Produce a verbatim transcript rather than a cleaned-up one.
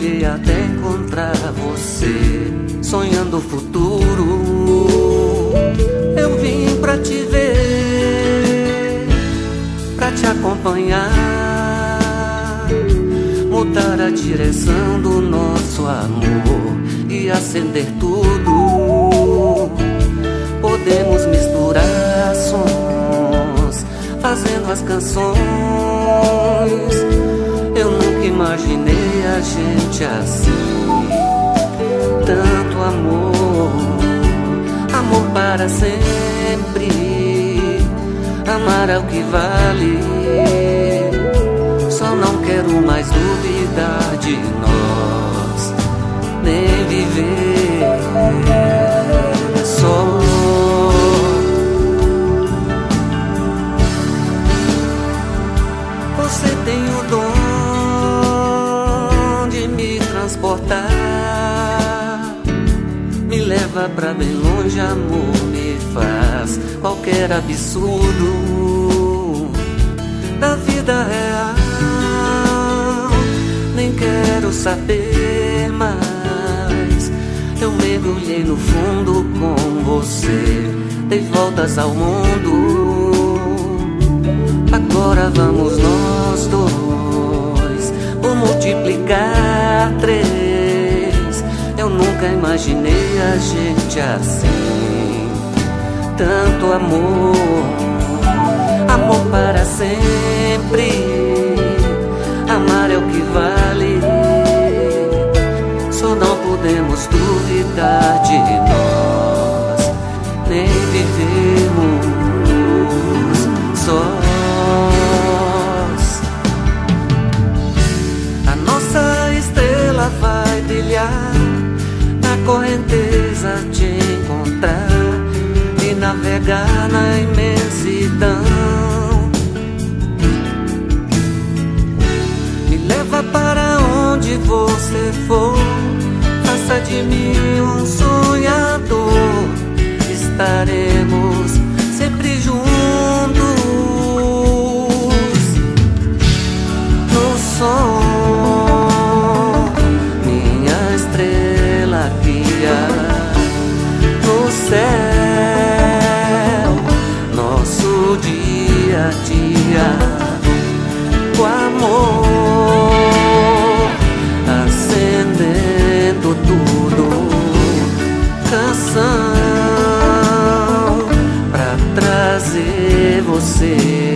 trilhei até encontrar você, sonhando o futuro. Eu vim pra te ver, pra te acompanhar, mudar a direção do nosso amor e acender tudo. Podemos misturar sons, fazendo as canções. Eu nunca imaginei a gente assim. Tanto amor, amor para sempre. Amar é o que vale. Só não quero mais duvidar de nós, nem viver só. Você tem o dom de me transportar, me leva pra bem longe, amor, me faz qualquer absurdo da vida real. Nem quero saber mais. Eu mergulhei no fundo com você, dei voltas ao mundo. Agora vamos nós dois por multiplicar três. Eu nunca imaginei a gente assim. Tanto amor, amor para sempre. Amar é o que vale. Só não podemos duvidar de nós, nem vivemos sós. A nossa estrela vai brilhar, na correnteza te encontrar e navegar na imensidão. Para onde você for, faça de mim um sonhador. Estaremos sempre juntos no som. Minha estrela guia no céu, nosso dia a dia, o amor acendendo tudo, canção pra trazer você.